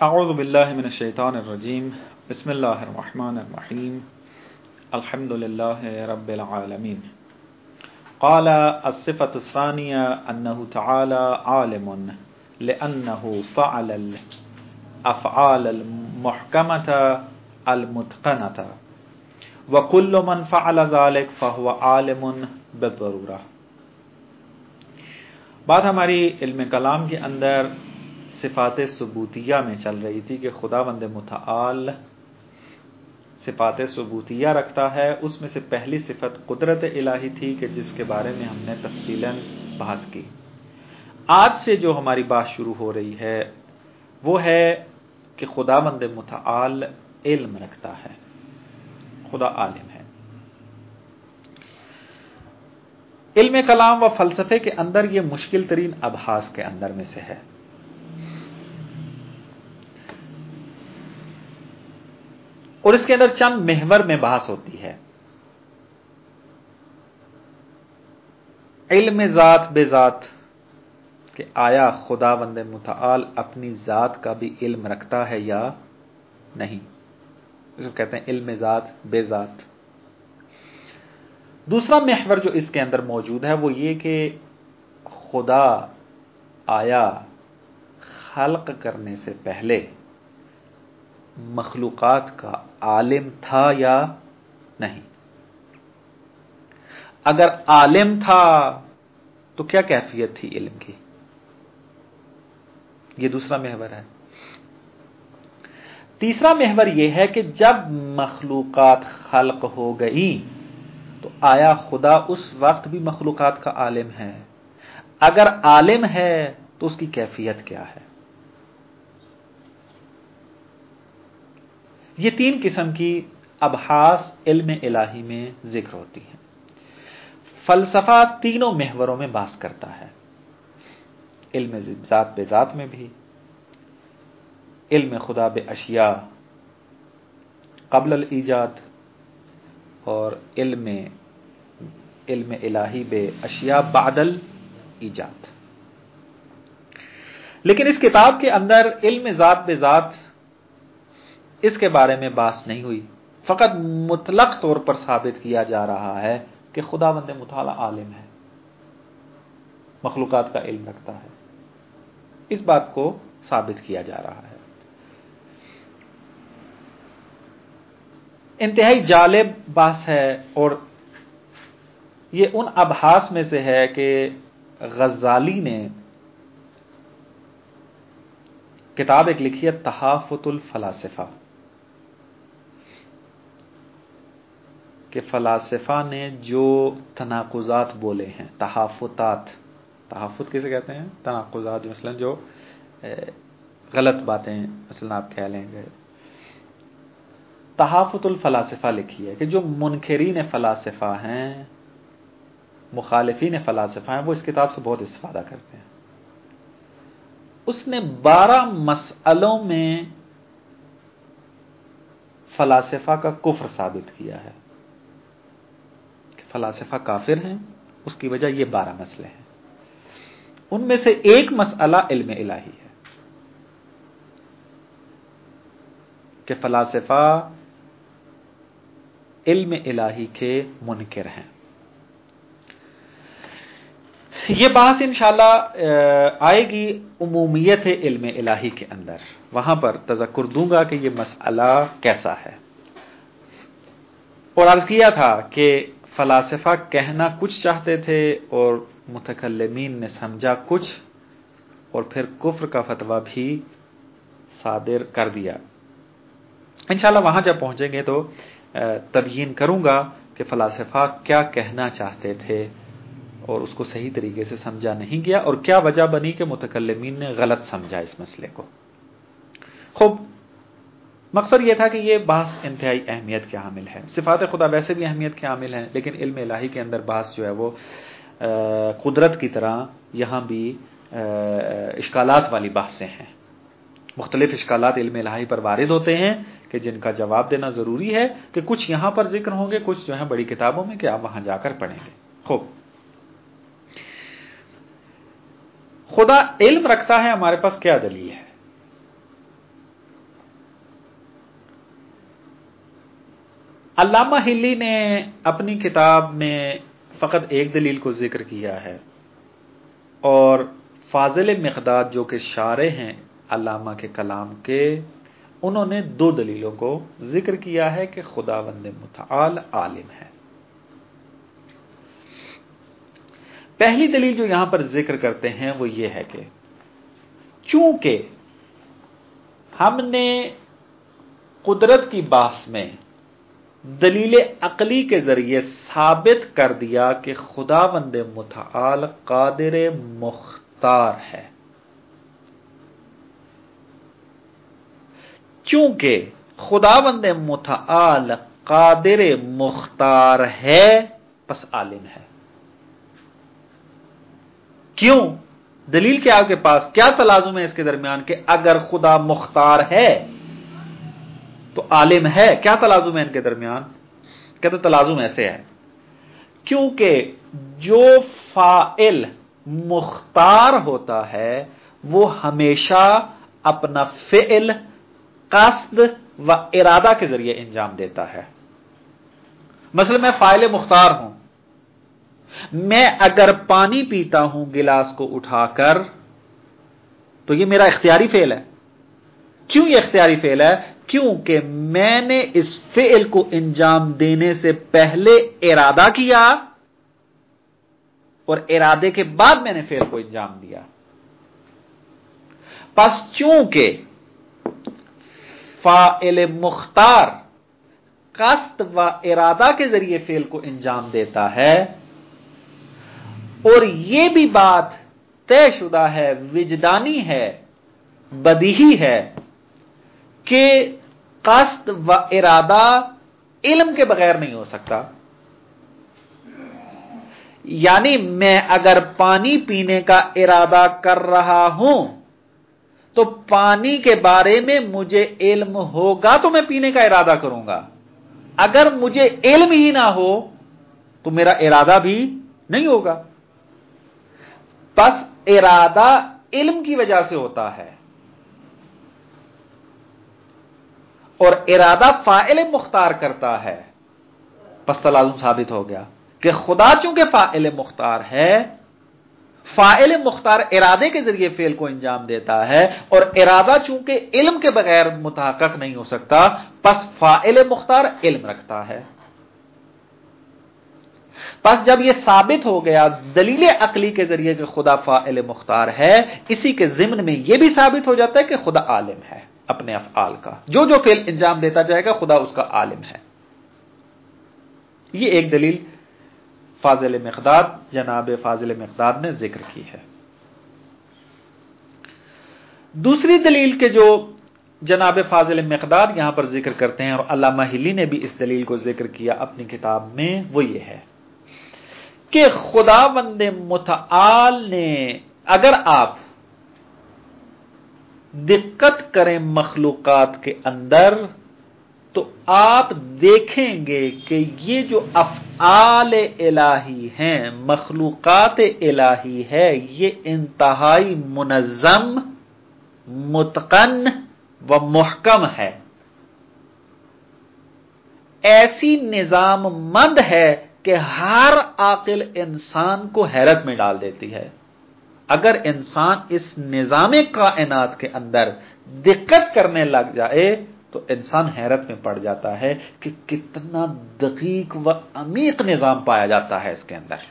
اعوذ باللہ من الشیطان الرجیم بسم اللہ الرحمن الرحیم الحمد للہ رب العالمین قال الصفة الثانية أنه تعالى عالم لأنه فعل الأفعال المحكمة المتقنة وكل من فعل ذلك فهو عالم بالضرورة۔ بات ہماری علم کلام کے اندر صفات ثبوتیہ میں چل رہی تھی کہ خداوند متعال صفات ثبوتیہ رکھتا ہے۔ اس میں سے پہلی صفت قدرت الہی تھی کہ جس کے بارے میں ہم نے تفصیلاً بحث کی۔ آج سے جو ہماری بات شروع ہو رہی ہے وہ ہے کہ خداوند متعال علم رکھتا ہے، خدا عالم ہے۔ علم کلام و فلسفے کے اندر یہ مشکل ترین ابحاث کے اندر میں سے ہے۔ اور اس کے اندر چند محور میں بحث ہوتی ہے۔ علم ذات بے ذات کہ آیا خداوند متعال اپنی ذات کا بھی علم رکھتا ہے یا نہیں، اس کو کہتے ہیں علم ذات بے ذات۔ دوسرا محور جو اس کے اندر موجود ہے وہ یہ کہ خدا آیا خلق کرنے سے پہلے مخلوقات کا عالم تھا یا نہیں؟ اگر عالم تھا تو کیا کیفیت تھی علم کی؟ یہ دوسرا محور ہے۔ تیسرا محور یہ ہے کہ جب مخلوقات خلق ہو گئی تو آیا خدا اس وقت بھی مخلوقات کا عالم ہے؟ اگر عالم ہے تو اس کی کیفیت کیا ہے؟ یہ تین قسم کی ابحاث علم الہی میں ذکر ہوتی ہیں۔ فلسفہ تینوں محوروں میں بحث کرتا ہے، علم ذات بے ذات میں بھی، علم خدا بے اشیاء قبل الایجاد، اور علم الہی بے اشیاء بعد الایجاد۔ لیکن اس کتاب کے اندر علم ذات بے ذات اس کے بارے میں بحث نہیں ہوئی، فقط مطلق طور پر ثابت کیا جا رہا ہے کہ خداوند متعال عالم ہے، مخلوقات کا علم رکھتا ہے۔ اس بات کو ثابت کیا جا رہا ہے۔ انتہائی جالب بحث ہے، اور یہ ان ابحاث میں سے ہے کہ غزالی نے کتاب ایک لکھی ہے تحافت الفلاسفہ، کہ فلاسفہ نے جو تناقضات بولے ہیں، تحافت کسے کہتے ہیں؟ تناقضات، مثلا جو غلط باتیں مثلا آپ کہہ لیں گے۔ تحافت الفلاسفہ لکھی ہے کہ جو منکرین فلاسفہ ہیں، مخالفین فلاسفہ ہیں، وہ اس کتاب سے بہت استفادہ کرتے ہیں۔ اس نے 12 مسئلوں میں فلاسفہ کا کفر ثابت کیا ہے، فلاسفہ کافر ہیں، اس کی وجہ یہ 12 مسئلے ہیں۔ ان میں سے ایک مسئلہ علم الہی ہے کہ فلاسفہ علم الہی کے منکر ہیں۔ یہ بحث انشاءاللہ آئے گی عمومیت علم الہی کے اندر، وہاں پر تذکر دوں گا کہ یہ مسئلہ کیسا ہے۔ اور عرض کیا تھا کہ فلاسفہ کہنا کچھ چاہتے تھے اور متکلمین نے سمجھا کچھ، اور پھر کفر کا فتویٰ بھی صادر کر دیا۔ انشاءاللہ وہاں جب پہنچیں گے تو تبیین کروں گا کہ فلاسفہ کیا کہنا چاہتے تھے اور اس کو صحیح طریقے سے سمجھا نہیں گیا، اور کیا وجہ بنی کہ متکلمین نے غلط سمجھا اس مسئلے کو۔ خوب، مقصد یہ تھا کہ یہ بحث انتہائی اہمیت کے حامل ہے۔ صفات خدا ویسے بھی اہمیت کے حامل ہیں، لیکن علم الہی کے اندر بحث جو ہے وہ قدرت کی طرح یہاں بھی اشکالات والی بحثیں ہیں۔ مختلف اشکالات علم الہی پر وارد ہوتے ہیں کہ جن کا جواب دینا ضروری ہے، کہ کچھ یہاں پر ذکر ہوں گے، کچھ جو ہیں بڑی کتابوں میں کہ آپ وہاں جا کر پڑھیں گے۔ خوب، خدا علم رکھتا ہے، ہمارے پاس کیا دلیل ہے؟ علامہ ہلی نے اپنی کتاب میں فقط ایک دلیل کو ذکر کیا ہے، اور فاضل مقداد جو کہ شارح ہیں علامہ کے کلام کے، انہوں نے 2 دلیلوں کو ذکر کیا ہے کہ خداوند متعال عالم ہے۔ پہلی دلیل جو یہاں پر ذکر کرتے ہیں وہ یہ ہے کہ چونکہ ہم نے قدرت کی بحث میں دلیل عقلی کے ذریعے ثابت کر دیا کہ خداوند متعال قادر مختار ہے، چونکہ خداوند متعال قادر مختار ہے پس عالم ہے۔ کیوں؟ دلیل کیا آپ کے پاس؟ کیا تلازم ہے اس کے درمیان کہ اگر خدا مختار ہے تو عالم ہے؟ کیا تلازم ہے ان کے درمیان؟ کہتے تلازم ایسے ہے، کیونکہ جو فاعل مختار ہوتا ہے وہ ہمیشہ اپنا فعل قصد و ارادہ کے ذریعے انجام دیتا ہے۔ مثلا میں فاعل مختار ہوں، میں اگر پانی پیتا ہوں گلاس کو اٹھا کر تو یہ میرا اختیاری فعل ہے۔ کیوں یہ اختیاری فعل ہے؟ کیونکہ میں نے اس فعل کو انجام دینے سے پہلے ارادہ کیا اور ارادے کے بعد میں نے فعل کو انجام دیا۔ پس چونکہ فاعل مختار قصد و ارادہ کے ذریعے فعل کو انجام دیتا ہے، اور یہ بھی بات طے شدہ ہے، وجدانی ہے، بدیہی ہے کہ قصد و ارادہ علم کے بغیر نہیں ہو سکتا۔ یعنی میں اگر پانی پینے کا ارادہ کر رہا ہوں تو پانی کے بارے میں مجھے علم ہوگا تو میں پینے کا ارادہ کروں گا، اگر مجھے علم ہی نہ ہو تو میرا ارادہ بھی نہیں ہوگا۔ پس ارادہ علم کی وجہ سے ہوتا ہے، اور ارادہ فاعل مختار کرتا ہے، پس تلازم ثابت ہو گیا کہ خدا چونکہ فاعل مختار ہے، فاعل مختار ارادے کے ذریعے فعل کو انجام دیتا ہے، اور ارادہ چونکہ علم کے بغیر متحقق نہیں ہو سکتا، پس فاعل مختار علم رکھتا ہے۔ پس جب یہ ثابت ہو گیا دلیل عقلی کے ذریعے کہ خدا فاعل مختار ہے، اسی کے ضمن میں یہ بھی ثابت ہو جاتا ہے کہ خدا عالم ہے اپنے افعال کا، جو جو فعل انجام دیتا جائے گا خدا اس کا عالم ہے۔ یہ ایک دلیل فاضل مقداد، جناب فاضل مقداد نے ذکر کی ہے۔ دوسری دلیل کے جو جناب فاضل مقداد یہاں پر ذکر کرتے ہیں، اور علامہ ہلی نے بھی اس دلیل کو ذکر کیا اپنی کتاب میں، وہ یہ ہے کہ خداوند متعال نے، اگر آپ دقت کریں مخلوقات کے اندر تو آپ دیکھیں گے کہ یہ جو افعال الہی ہیں، مخلوقات الہی ہے، یہ انتہائی منظم، متقن و محکم ہے، ایسی نظام مند ہے کہ ہر عاقل انسان کو حیرت میں ڈال دیتی ہے۔ اگر انسان اس نظام کائنات کے اندر دقت کرنے لگ جائے تو انسان حیرت میں پڑ جاتا ہے کہ کتنا دقیق و عمیق نظام پایا جاتا ہے اس کے اندر۔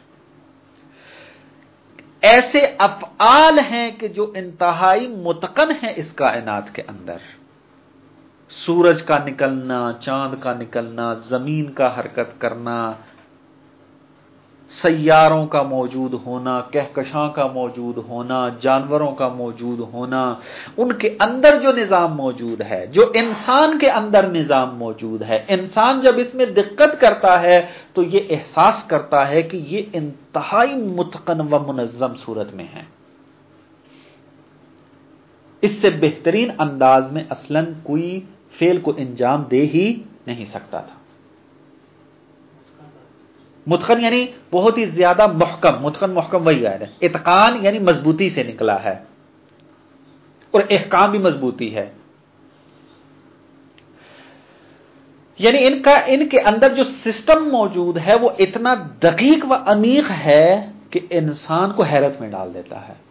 ایسے افعال ہیں کہ جو انتہائی متقن ہیں اس کائنات کے اندر، سورج کا نکلنا، چاند کا نکلنا، زمین کا حرکت کرنا، سیاروں کا موجود ہونا، کہکشاں کا موجود ہونا، جانوروں کا موجود ہونا، ان کے اندر جو نظام موجود ہے، جو انسان کے اندر نظام موجود ہے، انسان جب اس میں دقت کرتا ہے تو یہ احساس کرتا ہے کہ یہ انتہائی متقن و منظم صورت میں ہے۔ اس سے بہترین انداز میں اصلاً کوئی فعل کو انجام دے ہی نہیں سکتا تھا۔ متقن یعنی بہت ہی زیادہ محکم، متقن محکم وہی ہے، اتقان یعنی مضبوطی سے نکلا ہے، اور احکام بھی مضبوطی ہے۔ یعنی ان کے اندر جو سسٹم موجود ہے وہ اتنا دقیق و عمیق ہے کہ انسان کو حیرت میں ڈال دیتا ہے.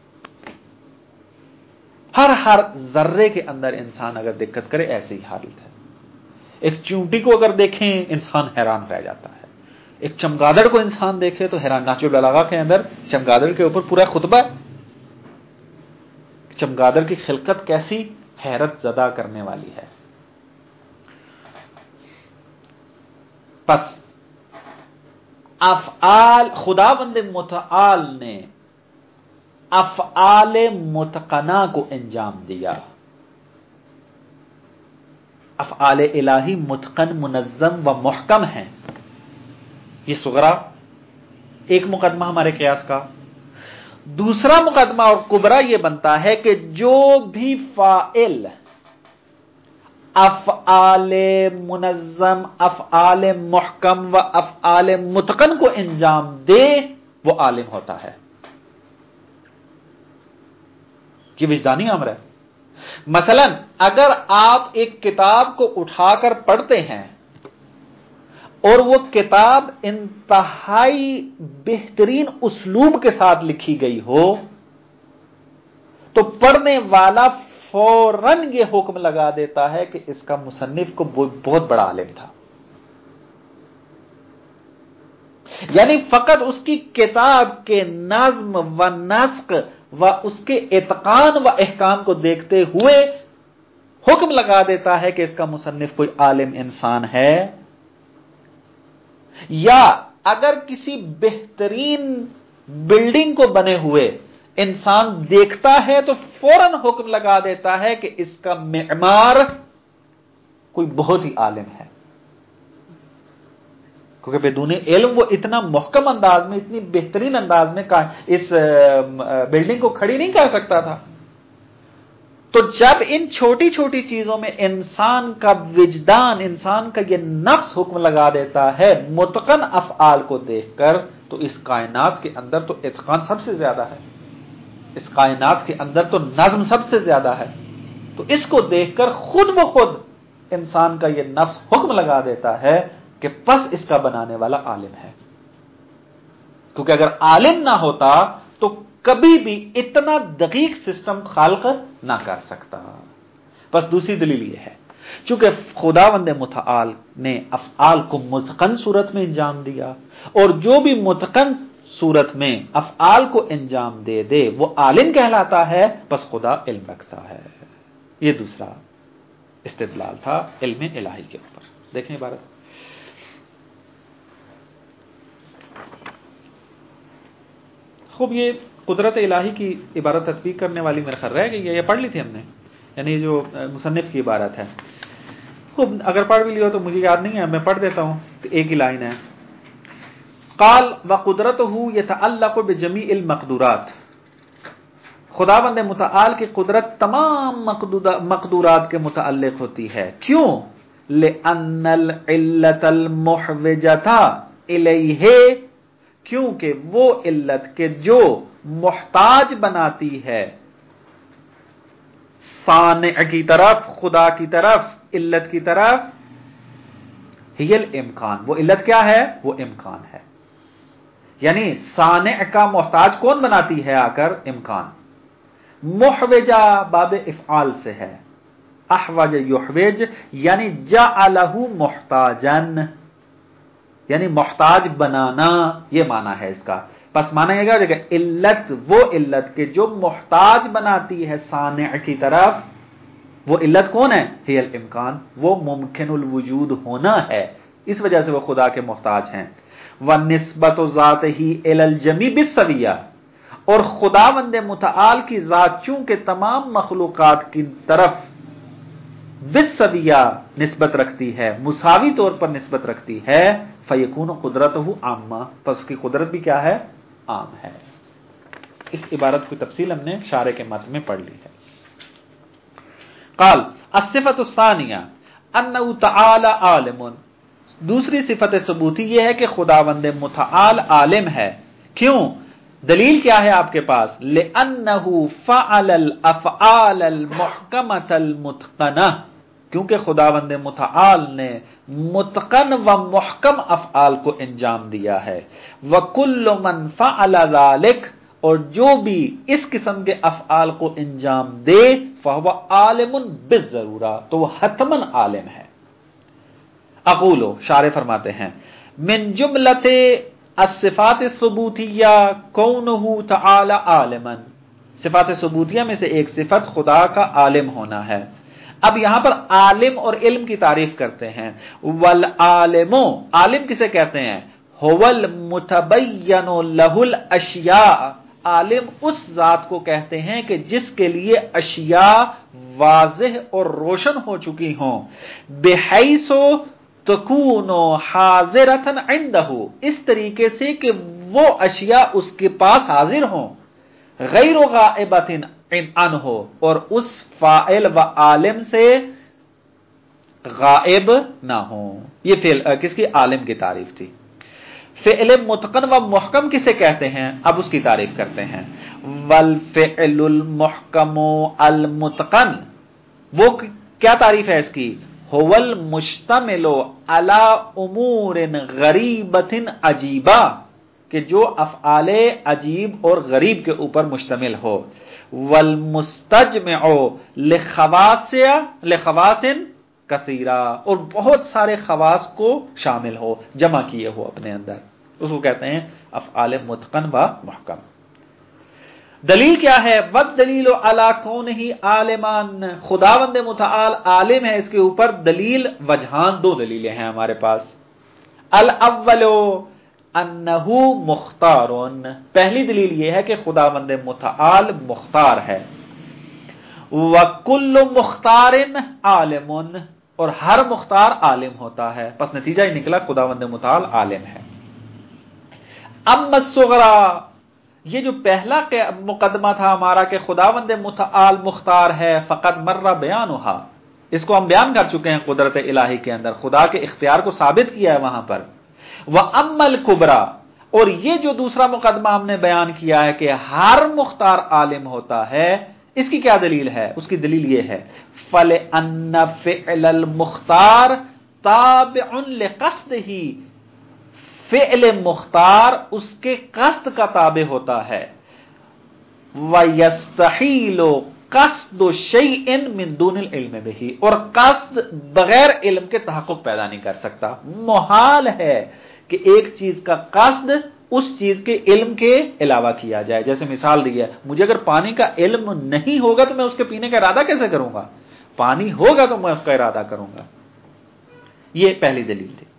ہر ذرے کے اندر انسان اگر دقت کرے ایسی ہی حالت ہے. ایک چونٹی کو اگر دیکھیں انسان حیران رہ جاتا ہے. ایک چمگادڑ کو انسان دیکھے تو حیران. نہج البلاغہ کے اندر چمگادڑ کے اوپر پورا خطبہ ہے. چمگادڑ کی خلقت کیسی حیرت زدہ کرنے والی ہے. پس افعال خداوند متعال نے افعال متقنہ کو انجام دیا. افعال الہی متقن منظم و محکم ہیں. یہ صغرا ایک مقدمہ ہمارے قیاس کا. دوسرا مقدمہ اور کبرا یہ بنتا ہے کہ جو بھی فاعل افعال منظم افعال محکم و افعال متقن کو انجام دے وہ عالم ہوتا ہے. یہ وجدانی امر ہے. مثلا اگر آپ ایک کتاب کو اٹھا کر پڑھتے ہیں اور وہ کتاب انتہائی بہترین اسلوب کے ساتھ لکھی گئی ہو تو پڑھنے والا فوراً یہ حکم لگا دیتا ہے کہ اس کا مصنف کو بہت بڑا عالم تھا. یعنی فقط اس کی کتاب کے نظم و نسق و اس کے اتقان و احکام کو دیکھتے ہوئے حکم لگا دیتا ہے کہ اس کا مصنف کوئی عالم انسان ہے. یا اگر کسی بہترین بلڈنگ کو بنے ہوئے انسان دیکھتا ہے تو فوراً حکم لگا دیتا ہے کہ اس کا معمار کوئی بہت ہی عالم ہے. کیونکہ بدون علم وہ اتنا محکم انداز میں اتنی بہترین انداز میں اس بلڈنگ کو کھڑی نہیں کر سکتا تھا. تو جب ان چھوٹی چھوٹی چیزوں میں انسان کا وجدان انسان کا یہ نفس حکم لگا دیتا ہے متقن افعال کو دیکھ کر تو اس کائنات کے اندر تو اتقان سب سے زیادہ ہے. اس کائنات کے اندر تو نظم سب سے زیادہ ہے. تو اس کو دیکھ کر خود بخود انسان کا یہ نفس حکم لگا دیتا ہے کہ پس اس کا بنانے والا عالم ہے. کیونکہ اگر عالم نہ ہوتا تو کبھی بھی اتنا دقیق سسٹم خالق نہ کر سکتا. بس دوسری دلیل یہ ہے چونکہ خداوند متعال نے افعال کو متقن صورت میں انجام دیا اور جو بھی متقن صورت میں افعال کو انجام دے وہ عالم کہلاتا ہے. بس خدا علم رکھتا ہے. یہ دوسرا استدلال تھا علم الہی کے اوپر. دیکھیں عبارت خوب. یہ قدرت الہی کی عبارت تطبیق کرنے والی میرے خیال رہ گئی ہے. یہ پڑھ لی تھی ہم نے. یعنی جو مصنف کی عبارت ہے خوب اگر پڑھ بھی لیا تو مجھے یاد نہیں ہے میں پڑھ دیتا ہوں. ایک ہی لائن ہے. قال وقدرته يتعلق بجميع المقدورات. خداوند متعال کی قدرت تمام مقدورات کے متعلق ہوتی ہے. کیوں؟ لأن العلة المحوجة إليه. کیونکہ وہ علت کے جو محتاج بناتی ہے صانع کی طرف خدا کی طرف علت کی طرف ہی الامکان. وہ علت کیا ہے؟ وہ امکان ہے. یعنی صانع کا محتاج کون بناتی ہے آ کر؟ امکان. محوجہ باب افعال سے ہے. احوج یحوج یعنی جعلہ محتاجن یعنی محتاج بنانا یہ معنی ہے اس کا. پس مانا یہ گا کہ علت وہ علت کے جو محتاج بناتی ہے صانع کی طرف وہ علت کون ہے؟ ہی الامکان. وہ ممکن الوجود ہونا ہے. اس وجہ سے وہ خدا کے محتاج ہیں. وَنِسْبَةُ ذَاتِهِ إِلَى الْجَمِيعِ بِالسَّوِيَّةِ. اور خداوند متعال کی ذات چونکہ تمام مخلوقات کی طرف بالسویہ نسبت رکھتی ہے مساوی طور پر نسبت رکھتی ہے فَيَكُونُ قُدْرَتُهُ عَامَّةً. پس کی قدرت بھی کیا ہے؟ عام ہے. اس عبارت کی تفصیل ہم نے شارح کے متن میں پڑھ لی ہے. قال الصفة الثانیہ انه تعالی عالم. دوسری صفت ثبوتی یہ ہے کہ خداوند متعال عالم ہے. کیوں؟ دلیل کیا ہے آپ کے پاس؟ لأنه فعل الافعال المحکمة المتقنة. کیونکہ خداوند متعال نے متقن و محکم افعال کو انجام دیا ہے۔ وَكُلُّ مَنْ فَعَلَ ذَلِكَ، اور جو بھی اس قسم کے افعال کو انجام دے فَهُوَ عَالِمٌ بِالضَّرُورَةِ، تو وہ حتماً عالم ہے۔ اقولو، شارح فرماتے ہیں، من جملۃ الصفات الثبوتیہ کونہ تعالی عالما، صفات ثبوتیہ میں سے ایک صفت خدا کا عالم ہونا ہے۔ اب یہاں پر عالم اور علم کی تعریف کرتے ہیں۔ والعالم، عالم کسے کہتے ہیں؟ هو المتبین له الاشیاء، عالم اس ذات کو کہتے ہیں کہ جس کے لیے اشیاء واضح اور روشن ہو چکی ہوں، بحیث تکون حاضرۃ عنده، اس طریقے سے کہ وہ اشیاء اس کے پاس حاضر ہوں، غیر غائبۃ عنہ، اور اس فاعل و عالم سے غائب نہ ہوں۔ یہ فعل کس کی؟ عالم کی تعریف تھی۔ فعل متقن و محکم کسے کہتے ہیں؟ اب اس کی تعریف کرتے ہیں۔ والفعل المحکم المتقن، وہ کیا تعریف ہے اس کی؟ هو المشتمل علی امور غریبۃ عجیبہ، کہ جو افعال عجیب اور غریب کے اوپر مشتمل ہو۔ والمستجمع لخواص کثیرہ، اور بہت سارے خواص کو شامل ہو، جمع کیے ہو اپنے اندر، اس کو کہتے ہیں افعال متقن و محکم۔ دلیل کیا ہے؟ والدلیل علی کونہ عالما، خداوند متعال عالم ہے، اس کے اوپر دلیل وجہان، دو دلیلیں ہیں ہمارے پاس۔ الاول انہ مختار، پہلی دلیل یہ ہے کہ خداوند متعال مختار ہے۔ وکل مختار عالم، اور ہر مختار عالم ہوتا ہے، پس نتیجہ یہ نکلا خداوند متعال عالم ہے۔ اما الصغرى، یہ جو پہلا مقدمہ تھا ہمارا کہ خداوند متعال مختار ہے، فقط مر بیانھا، اس کو ہم بیان کر چکے ہیں قدرت الہی کے اندر، خدا کے اختیار کو ثابت کیا ہے وہاں پر۔ وَأَمَّا الْكُبْرَى، اور یہ جو دوسرا مقدمہ ہم نے بیان کیا ہے کہ ہر مختار عالم ہوتا ہے، اس کی کیا دلیل ہے؟ اس کی دلیل یہ ہے، فَلِأَنَّ فِعْلَ الْمُخْتَارِ تَابِعٌ لِقَصْدِهِ، فعل مختار اس کے قصد کا تابع ہوتا ہے۔ وَيَسْتَحِيلُ قَصْدُ شَيْءٍ مِّن دُونِ الْعِلْمِ بِهِ، اور قصد بغیر علم کے تحقق پیدا نہیں کر سکتا۔ محال ہے کہ ایک چیز کا قصد اس چیز کے علم کے علاوہ کیا جائے۔ جیسے مثال دی ہے، مجھے اگر پانی کا علم نہیں ہوگا تو میں اس کے پینے کا ارادہ کیسے کروں گا؟ پانی ہوگا تو میں اس کا ارادہ کروں گا۔ یہ پہلی دلیل تھی۔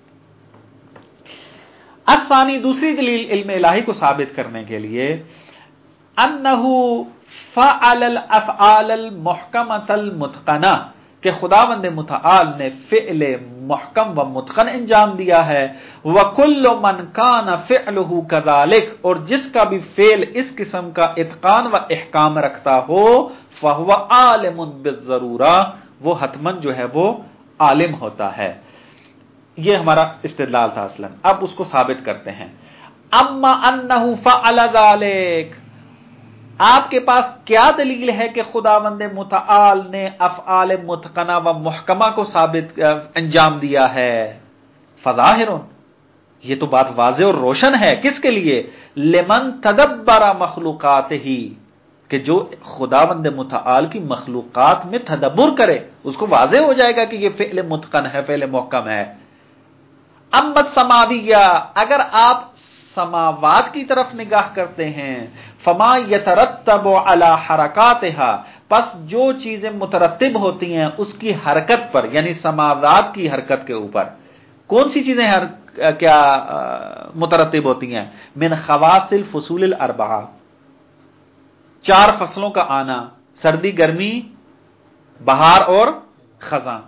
الثانی، دوسری دلیل علم الہی کو ثابت کرنے کے لیے، انہ فعل الافعال المحکمۃ المتقنہ، کہ خداوند متعال نے فعل محکم و متقن انجام دیا ہے۔ وَكُلُّ مَنْ كَانَ فِعْلُهُ كَذَلِكَ، اور جس کا بھی فعل اس قسم کا اتقان و احکام رکھتا ہو، فَهُوَ عَالِمٌ بِالضَّرُورَةِ، وہ حتماً جو ہے وہ عالم ہوتا ہے۔ یہ ہمارا استدلال تھا اصلا، اب اس کو ثابت کرتے ہیں۔ اما انہ فعل ذلک، آپ کے پاس کیا دلیل ہے کہ خداوند متعال نے افعال متقنہ و محکمہ کو ثابت انجام دیا ہے؟ فظاہر، یہ تو بات واضح اور روشن ہے، کس کے لیے؟ لمن تدبر مخلوقاتہ، کہ جو خداوند متعال کی مخلوقات میں تدبر کرے اس کو واضح ہو جائے گا کہ یہ فعل متقن ہے، فعل محکم ہے۔ اما السماویہ، اگر آپ سماوات کی طرف نگاہ کرتے ہیں، فما یترتب علی حرکاتها، پس جو چیزیں مترتب ہوتی ہیں اس کی حرکت پر، یعنی سماوات کی حرکت کے اوپر کون سی چیزیں کیا مترتب ہوتی ہیں؟ من خواص الفصول الاربعہ، 4 فصلوں کا آنا، سردی، گرمی، بہار اور خزاں۔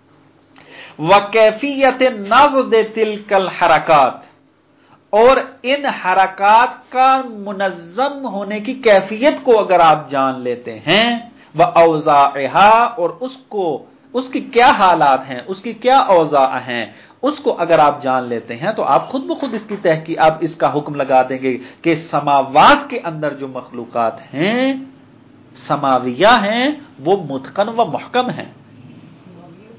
وکیفیت نفذ تلک الحرکات، اور ان حرکات کا منظم ہونے کی کیفیت کو اگر آپ جان لیتے ہیں، وَأَوْزَاعِهَا، اور اس کی کیا حالات ہیں، اس کی کیا اوضاع ہیں، اس کو اگر آپ جان لیتے ہیں تو آپ خود بخود اس کی تحقیق، آپ اس کا حکم لگا دیں گے کہ سماوات کے اندر جو مخلوقات ہیں، سماویہ ہیں، وہ متقن و محکم ہیں۔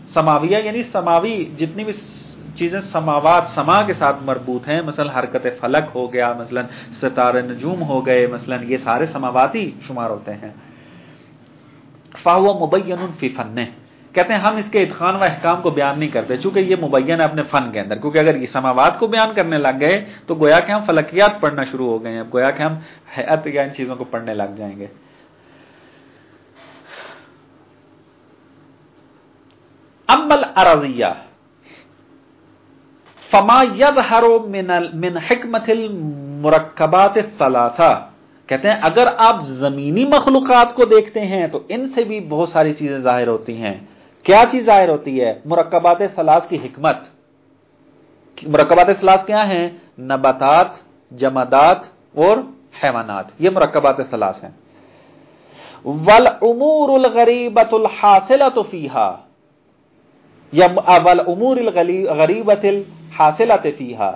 سماویہ یعنی سماوی جتنی بھی چیزیں سماوات سما کے ساتھ مربوط ہیں، مثلا حرکت فلک ہو گیا، مثلا ستارے نجوم ہو گئے، مثلا یہ سارے سماواتی شمار ہوتے ہیں۔ فَهُوَ مُبَيَّنٌ فِي فَنِّهِ، کہتے ہیں ہم اس کے اتقان و احکام کو بیان نہیں کرتے چونکہ یہ مبین ہے اپنے فن کے اندر، کیونکہ اگر یہ سماوات کو بیان کرنے لگ گئے تو گویا کہ ہم فلکیات پڑھنا شروع ہو گئے ہیں، اب گویا کہ ہم ہیئت یا ان چیزوں کو پڑھنے لگ جائیں گے۔ اما الارضیہ فما یظہر من حکمت المرکبات الثلاثہ، کہتے ہیں اگر آپ زمینی مخلوقات کو دیکھتے ہیں تو ان سے بھی بہت ساری چیزیں ظاہر ہوتی ہیں۔ کیا چیز ظاہر ہوتی ہے؟ مرکبات ثلاث کی حکمت۔ مرکبات ثلاث کیا ہیں؟ نباتات، جمادات اور حیوانات، یہ مرکبات ثلاث ہیں۔ والامور الغریبۃ الحاصلۃ فیہا، یا والامور الغریبۃ الحاصلۃ فیہا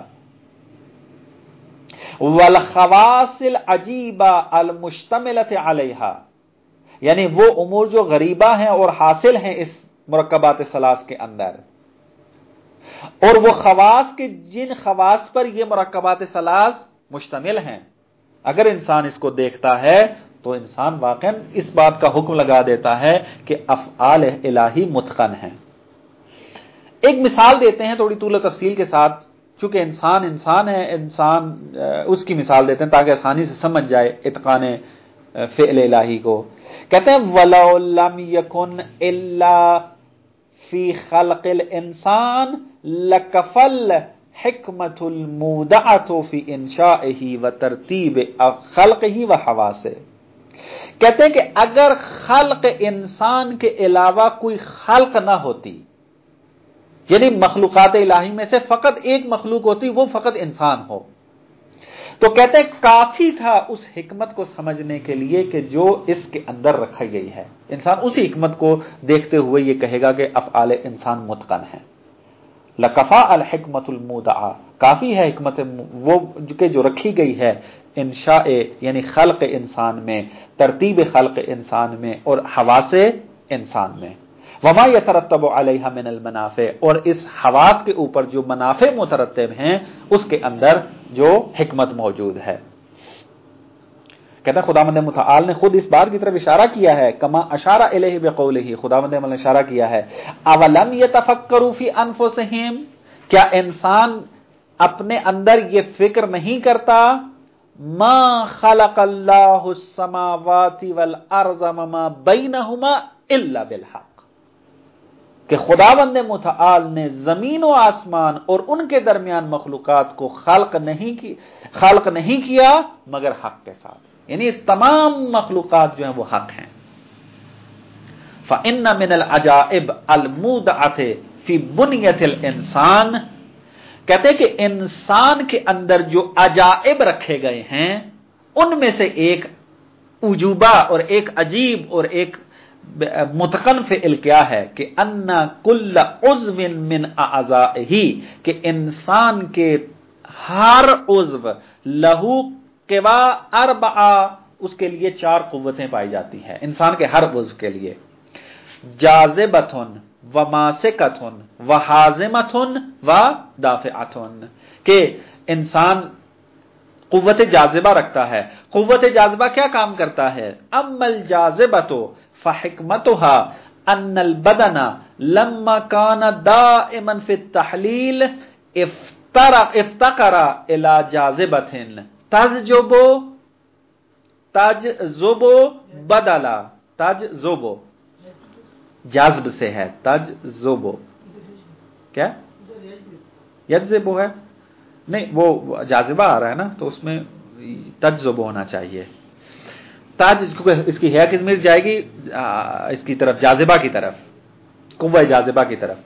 والخواص العجیبہ المشتملۃ علیہا، یعنی وہ امور جو غریبہ ہیں اور حاصل ہیں اس مرکبات ثلاث کے اندر، اور وہ خواص کے جن خواص پر یہ مرکبات ثلاث مشتمل ہیں، اگر انسان اس کو دیکھتا ہے تو انسان واقعا اس بات کا حکم لگا دیتا ہے کہ افعال الہی متقن ہیں۔ ایک مثال دیتے ہیں تھوڑی طول و تفصیل کے ساتھ، چونکہ انسان ہے، انسان اس کی مثال دیتے ہیں تاکہ آسانی سے سمجھ جائے اتقان فعل الہی کو۔ کہتے ہیں وَلَوْ لَمْ يَكُنْ إِلَّا فِي خَلْقِ الْإِنسان لَكَفَى الْحِكْمَةُ الْمُودَعَةُ فِي إِنشَائِهِ وَتَرْتِيبِ خَلْقِهِ وَحَوَاسِهِ، کہتے ہیں کہ اگر خلق انسان کے علاوہ کوئی خلق نہ ہوتی، یعنی مخلوقات الہی میں سے فقط ایک مخلوق ہوتی، وہ فقط انسان ہو، تو کہتے ہیں کافی تھا اس حکمت کو سمجھنے کے لیے کہ جو اس کے اندر رکھی گئی ہے۔ انسان اسی حکمت کو دیکھتے ہوئے یہ کہے گا کہ افعال انسان متقن ہیں۔ لکفا الحکمت المودعہ، کافی ہے حکمت وہ جو رکھی گئی ہے انشاء یعنی خلق انسان میں، ترتیب خلق انسان میں اور حواس انسان میں۔ وما یترتب علیہ من المنافع، اور اس حواس کے اوپر جو منافع مترتب ہیں اس کے اندر جو حکمت موجود ہے۔ کہتا ہے خداوند متعال نے خود اس بات کی طرف اشارہ کیا ہے، کما اشار الیہ بقولہ، خداوند نے اشارہ کیا ہے اولم یتفکروا فی انفسہم، کیا انسان اپنے اندر یہ فکر نہیں کرتا ما خلق اللہ السماوات والارض وما بینہما الا بالحق، کہ خداوند متعال نے زمین و آسمان اور ان کے درمیان مخلوقات کو خلق نہیں کیا مگر حق کے ساتھ، یعنی تمام مخلوقات جو ہیں وہ حق ہیں۔ فَإِنَّ مِنَ الْعَجَائِبِ الْمُودَعَةِ فِي بُنْيَةِ الْإِنسان، کہتے ہیں کہ انسان کے اندر جو عجائب رکھے گئے ہیں ان میں سے ایک عجوبہ اور ایک عجیب اور ایک متقن فعل کیا ہے کہ ان کل عضو من اعضائہ، کہ انسان کے ہر عضو لہو قوا اربعہ، اس کے لیے 4 قوتیں پائی جاتی ہیں، انسان کے ہر عضو کے لیے، جاذبۃ وماسکۃ وحازمۃ ودافعۃ، کہ انسان قوت جاذبہ رکھتا ہے۔ قوت جاذبہ کیا کام کرتا ہے؟ اما الجاذبۃ فحکمتها ان البدن لما كان دائما في التحلیل افتقر الى جاذبۃ تجذب بدلا، تجذب جذب سے ہے، تجذب کیا یجذب ہے، نہیں وہ جاذبہ آ رہا ہے نا تو اس میں تجذب ہونا چاہیے، تاج کیونکہ اس کی ہے کس جائے گی اس کی طرف جاذبہ کی طرف، قوہ جاذبہ کی طرف۔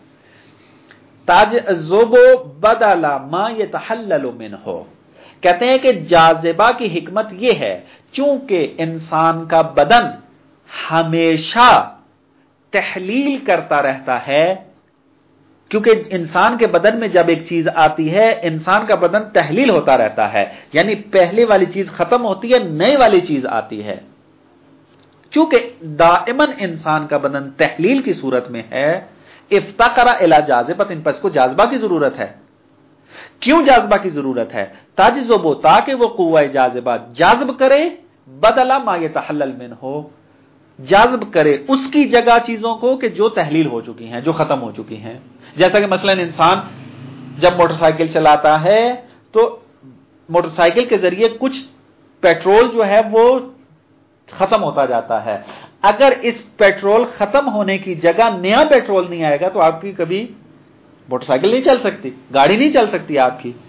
تجذب بدل ما يتحلل منه، کہتے ہیں کہ جاذبہ کی حکمت یہ ہے چونکہ انسان کا بدن ہمیشہ تحلیل کرتا رہتا ہے، کیونکہ انسان کے بدن میں جب ایک چیز آتی ہے انسان کا بدن تحلیل ہوتا رہتا ہے، یعنی پہلے والی چیز ختم ہوتی ہے نئی والی چیز آتی ہے، چونکہ دائماً انسان کا بدن تحلیل کی صورت میں ہے افتقر الی جاذبۃ، پس کو جاذبہ کی ضرورت ہے. کیوں جاذبہ کی ضرورت ہے؟ تجذب، تاکہ وہ قوہ جاذبہ جذب کرے، بدل ما یتحلل منہ، جذب کرے اس کی جگہ چیزوں کو کہ جو تحلیل ہو چکی ہیں، جو ختم ہو چکی ہیں. جیسا کہ مثلا انسان جب موٹر سائیکل چلاتا ہے تو موٹر سائیکل کے ذریعے کچھ پیٹرول جو ہے وہ ختم ہوتا جاتا ہے. اگر اس پیٹرول ختم ہونے کی جگہ نیا پیٹرول نہیں آئے گا تو آپ کی کبھی موٹر سائیکل نہیں چل سکتی، گاڑی نہیں چل سکتی آپ کی.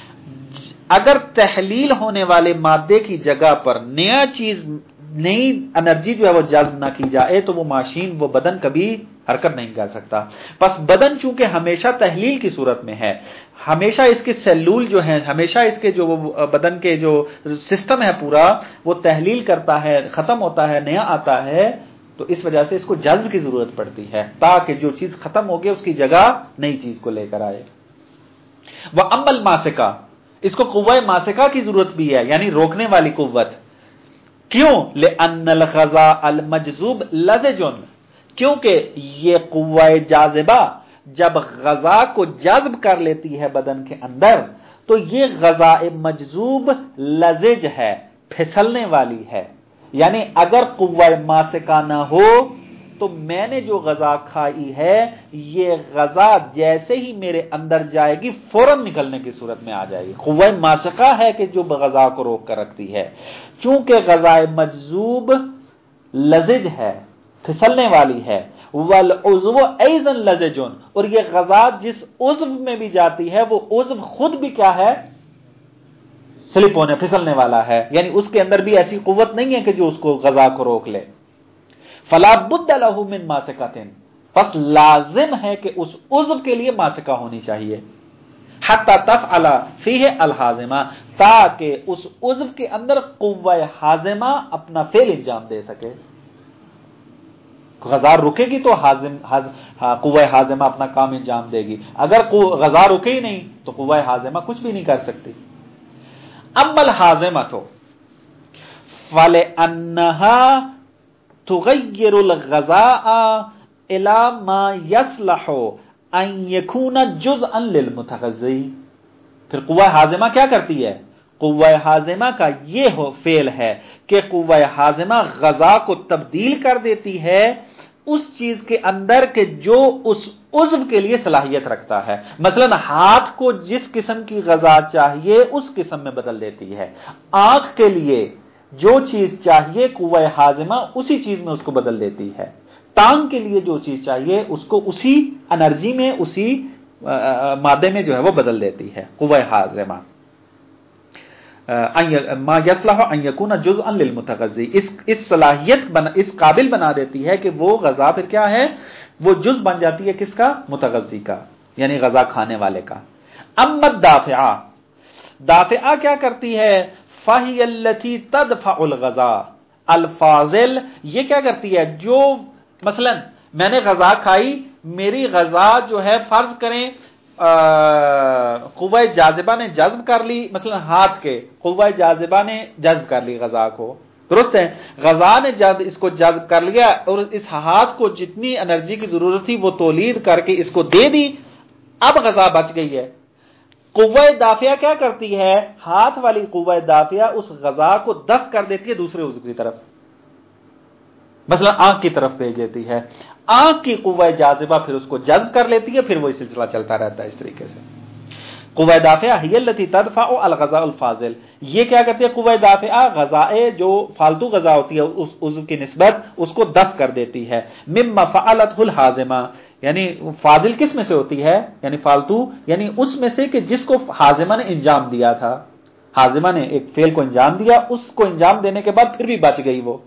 اگر تحلیل ہونے والے مادے کی جگہ پر نیا چیز، نئی انرجی جو ہے وہ جذب نہ کی جائے تو وہ ماشین، وہ بدن کبھی حرکت نہیں کر سکتا. پس بدن چونکہ ہمیشہ تحلیل کی صورت میں ہے، ہمیشہ اس کے سیلول جو ہیں، ہمیشہ اس کے جو بدن کے جو سسٹم ہے پورا وہ تحلیل کرتا ہے، ختم ہوتا ہے، نیا آتا ہے، تو اس وجہ سے اس کو جذب کی ضرورت پڑتی ہے تاکہ جو چیز ختم ہو گئی اس کی جگہ نئی چیز کو لے کر آئے. وہ عمل ماسکہ، اس کو قوہ ماسکہ کی ضرورت بھی ہے، یعنی روکنے والی قوت. کیوں؟ لأن الغذاء المجذوب لزج، کیونکہ یہ قوہ جاذبہ جب غذا کو جذب کر لیتی ہے بدن کے اندر تو یہ غذاء مجذوب لزج ہے، پھسلنے والی ہے. یعنی اگر قوہ ماسکہ نہ ہو تو میں نے جو غذا کھائی ہے یہ غذا جیسے ہی میرے اندر جائے گی فوراً نکلنے کی صورت میں آ جائے گی. قوہ ماسکہ ہے کہ جو غذا کو روک کر رکھتی ہے. چونکہ غذا مجذوب لزج ہے، پھسلنے والی ہے. والعضو ایضا لزج، اور یہ غذا جس عضو میں بھی جاتی ہے وہ عضو خود بھی کیا ہے؟ سلپ ہونے، پھسلنے والا ہے. یعنی اس کے اندر بھی ایسی قوت نہیں ہے کہ جو اس کو غذا کو روک لے. فلا بد له من ماسکۃ، پس لازم ہے کہ اس عضو کے لیے ماسکہ ہونی چاہیے. حتی تفعل فیہ الحازمہ، تاکہ اس عضو کے اندر قوہ حازمہ اپنا فعل انجام دے سکے. غذا رکے گی تو قوہ حازمہ اپنا کام انجام دے گی. اگر غذا رکے ہی نہیں تو قوہ حازمہ کچھ بھی نہیں کر سکتی. اما الحازمۃ فلأنہا تغیر الغذاء الى ما يصلح ان يكون جزءا للمتغذی. پھر قوہ حازمہ کیا کرتی ہے؟ قوہ حازمہ کا یہ فعل ہے کہ قوہ حازمہ غذا کو تبدیل کر دیتی ہے اس چیز کے اندر کہ جو اس عضو کے لیے صلاحیت رکھتا ہے. مثلا ہاتھ کو جس قسم کی غذا چاہیے اس قسم میں بدل دیتی ہے. آنکھ کے لیے جو چیز چاہیے قوہ حازمہ اسی چیز میں اس کو بدل دیتی ہے. ٹانگ کے لیے جو چیز چاہیے اس کو اسی انرجی میں، اسی مادے میں جو ہے وہ بدل دیتی ہے قوہ حازمہ. ما یصلح ان یکون جزءا للمتغذی، اس صلاحیت اس قابل بنا دیتی ہے کہ وہ غذا پھر کیا ہے؟ وہ جز بن جاتی ہے کس کا؟ متغذی کا، یعنی غذا کھانے والے کا. اما الدافعہ، دافعہ کیا کرتی ہے؟ فہی التی تدفع الغذاء الفاضل، یہ کیا کرتی ہے؟ جو مثلا میں نے غذا کھائی، میری غذا جو ہے فرض کریں قوہ جاذبہ نے جذب کر لی، مثلا ہاتھ کے قوہ جاذبہ نے جذب کر لی غذا کو، درست ہے؟ غذا نے جب اس کو جذب کر لیا اور اس ہاتھ کو جتنی انرجی کی ضرورت تھی وہ تولید کر کے اس کو دے دی، اب غذا بچ گئی ہے. قوہ دافعہ کیا کرتی ہے؟ ہاتھ والی قوہ دافعہ اس غذا کو دفع کر دیتی ہے دوسرے عضو کی طرف، مثلا آنکھ کی طرف بھیج دیتی ہے. آنکھ کی قوہ جاذبہ پھر اس کو جذب کر لیتی ہے، پھر وہی سلسلہ چلتا رہتا ہے اس طریقے سے. قوہ دافعہ ہی التی تدفع الغذاء الفاضل، یہ کیا کرتی ہے؟ قوہ دافعہ غذا جو فالتو غذا ہوتی ہے اس عضو کی نسبت اس کو دفع کر دیتی ہے. مما فعلته الحازمہ، یعنی فاضل کس میں سے ہوتی ہے؟ یعنی فالتو، یعنی اس میں سے کہ جس کو حازمہ نے انجام دیا تھا. حازمہ نے ایک فعل کو انجام دیا، اس کو انجام دینے کے بعد پھر بھی بچ گئی وہ.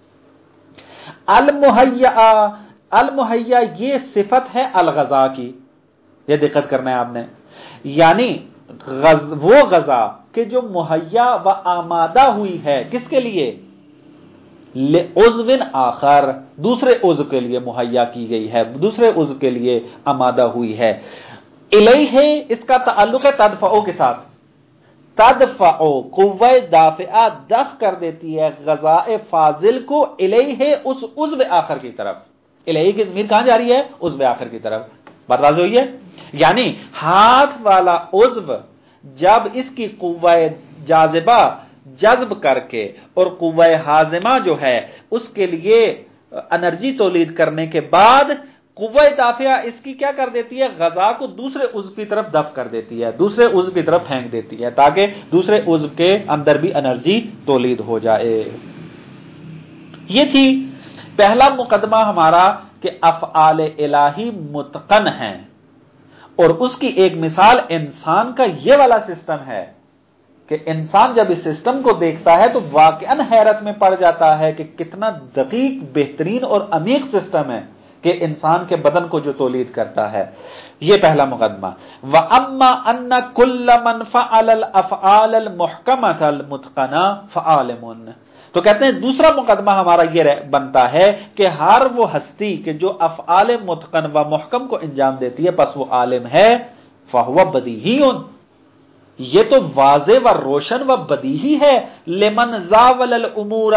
المہیا یہ صفت ہے الغذا کی، یہ دقت کرنا ہے آپ نے. یعنی وہ غذا کہ جو مہیا و آمادہ ہوئی ہے کس کے لیے؟ لعضو آخر، دوسرے عضو کے لیے مہیا کی گئی ہے، دوسرے عضو کے لیے آمادہ ہوئی ہے. الیہ، اس کا تعلق ہے تدفع کے ساتھ. تدفع قوہ دافعہ دفع کر دیتی ہے غذاء فاضل کو الیہ، اس عضو آخر کی طرف. الہی کی ضمیر کہاں جا رہی ہے؟ عضو آخر کی طرف. بات واضح ہوئی ہے؟ یعنی ہاتھ والا عضو جب اس کی قوہ جاذبہ جذب کر کے اور قوہ ہاضمہ جو ہے اس کے لیے انرجی تولید کرنے کے بعد قوہ دافعہ اس کی کیا کر دیتی ہے؟ غذا کو دوسرے عضو کی طرف دفع کر دیتی ہے، دوسرے عضو کی طرف پھینک دیتی ہے تاکہ دوسرے عضو کے اندر بھی انرجی تولید ہو جائے. یہ تھی پہلا مقدمہ ہمارا کہ افعال الہی متقن ہیں، اور اس کی ایک مثال انسان کا یہ والا سسٹم ہے کہ انسان جب اس سسٹم کو دیکھتا ہے تو واقعاً حیرت میں پڑ جاتا ہے کہ کتنا دقیق، بہترین اور عمیق سسٹم ہے کہ انسان کے بدن کو جو تولید کرتا ہے. یہ پہلا مقدمہ. وَأَمَّا أَنَّ كُلَّ مَنْ فَعَلَ الْأَفْعَالَ الْمُحْكَمَةَ الْمُتْقَنَةَ فَعَالِمٌ. تو کہتے ہیں دوسرا مقدمہ ہمارا یہ بنتا ہے کہ ہر وہ ہستی کہ جو افعال متقن و محکم کو انجام دیتی ہے پس وہ عالم ہے. فَهُوَ بَدِيهِيٌّ. یہ تو واضح و روشن و بدیہی ہے. لمن زاول الامور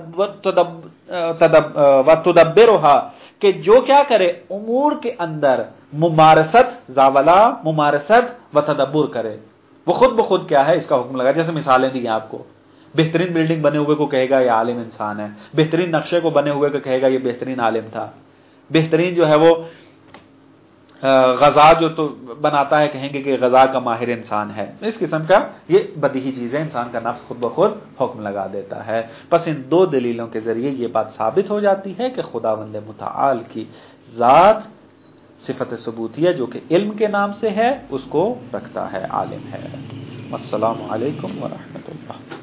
وتدبرها، کہ جو کیا کرے امور کے اندر ممارست، زاولہ ممارست و تدبر کرے. وہ خود بخود کیا ہے اس کا حکم لگا. جیسے مثالیں دی ہیں آپ کو، بہترین بلڈنگ بنے ہوئے کو کہے گا یہ عالم انسان ہے، بہترین نقشے کو بنے ہوئے کو کہے گا یہ بہترین عالم تھا، بہترین جو ہے وہ غذا جو تو بناتا ہے کہیں گے کہ غذا کا ماہر انسان ہے. اس قسم کا یہ بدیہی چیز ہے، انسان کا نفس خود بخود حکم لگا دیتا ہے. پس ان دو دلیلوں کے ذریعے یہ بات ثابت ہو جاتی ہے کہ خداوند متعال کی ذات صفت ثبوتیہ جو کہ علم کے نام سے ہے اس کو رکھتا ہے، عالم ہے. السلام علیکم ورحمۃ اللہ.